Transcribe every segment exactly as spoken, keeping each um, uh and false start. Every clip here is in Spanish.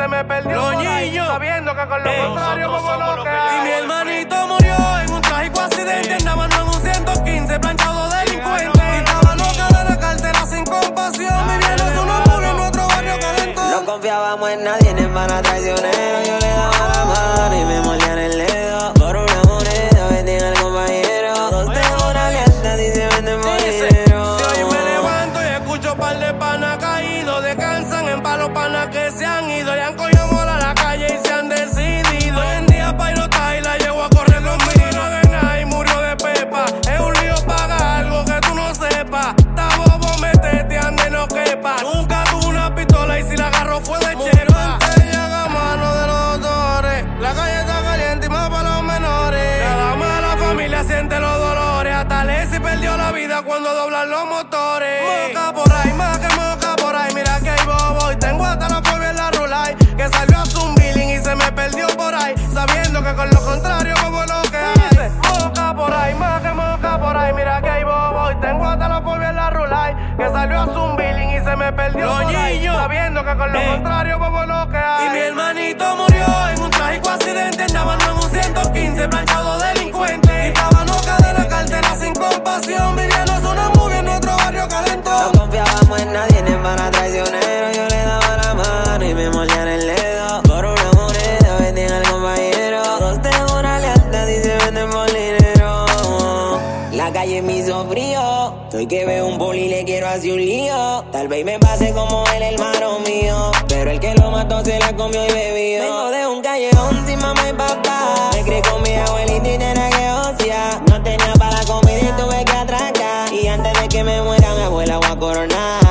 se me perdió los por ahí, niños, sabiendo que con lo eh, contrario como lo lo que que hay. Y mi hermanito murió en un trágico accidente. Andábamos en un ciento quince planchado delincuente. Estábamos cada la cartera sin compasión, viviendo su nombre en nuestro barrio calentón. No confiábamos en nadie, en hermana traicionero. Yo le daba la mano y me mordían el dedo. Por una moneda vendían al compañero. Todos tengo una lealtad y se venden por dinero. Si hoy me levanto y escucho par de panas caídos, descansan en palos panas que se han ido y han cogido mola a la calle y se han decidido. Hoy en día pailota y la llevo a correr conmigo. No de nada y murió de pepa. Es un lío pagar algo que tú no sepas. Está bobo, metete, ande, no quepa. Nunca tuvo una pistola y si la agarró fue de chepa. Llega a mano de los doctores. La calle está caliente y más para los menores. Cada más la familia siente los dolores. Hasta Leslie perdió la vida cuando doblan los motores. Moca por ahí, más que moca por ahí. Mira que hay bobo y tengo hasta la fobia en la rulay. Que salió a un billing y se me perdió por ahí. Sabiendo que con lo contrario bobo lo que hay. Moca por ahí, más que moca por ahí. Mira que hay bobo y tengo hasta la fobia en la rulay. Que salió a un billing y se me perdió Los por ahí. niños, Sabiendo que con lo eh. contrario bobo lo que hay. Y mi hermanito murió en un trágico accidente. Andábamos en un ciento quince planchado delincuente. Estábamos cada la cartera sin compasión, viviendo una movie en nuestro barrio calentón. No confiábamos en nadie, en hermana traicionero. Yo le daba la mano y me mordían el dedo. Por una moneda vendían al compañero. Todos tengo una lealtad y se venden por dinero. La calle me hizo frío. Estoy que veo un poli y le quiero hacer un lío. Tal vez me pase como el hermano mío, pero el que lo mató se la comió y bebió. Vengo de un callejón sin mamá y papá. Me crié con mi abuelita y nena que ocia. No tenía para la comida y tuve que atracar. Y antes de que me muera mi abuela voy a coronar.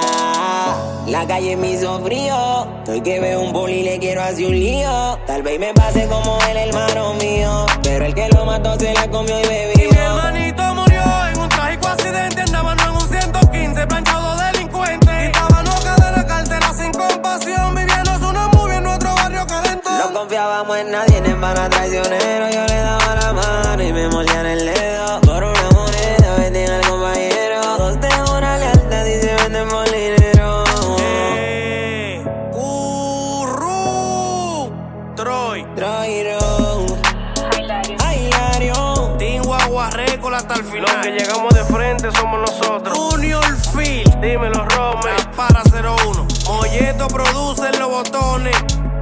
La calle me hizo frío. Estoy que veo un poli y le quiero hacer un lío. Tal vez me pase como el hermano mío, pero el que lo mató se la comió y bebió. Y mi hermanito murió en un trágico accidente. Andábamos en un ciento quince planchado delincuente. Estábamos cada la cartera sin compasión, viviendo una movie en nuestro barrio calentón. No confiábamos en nadie, en hermana traicionero. Yo le daba la mano y me mordían el dedo. Por una moneda vendían al compañero. Todos tengo una lealtad y se venden por dinero. Eh, Curru, Troy, Troiro, Hilario, Team Guagua Récord hasta el final. Los que llegamos de frente somos nosotros. Junior Phil, Dímelo, Rome. para cero uno. Molleto produce los botones.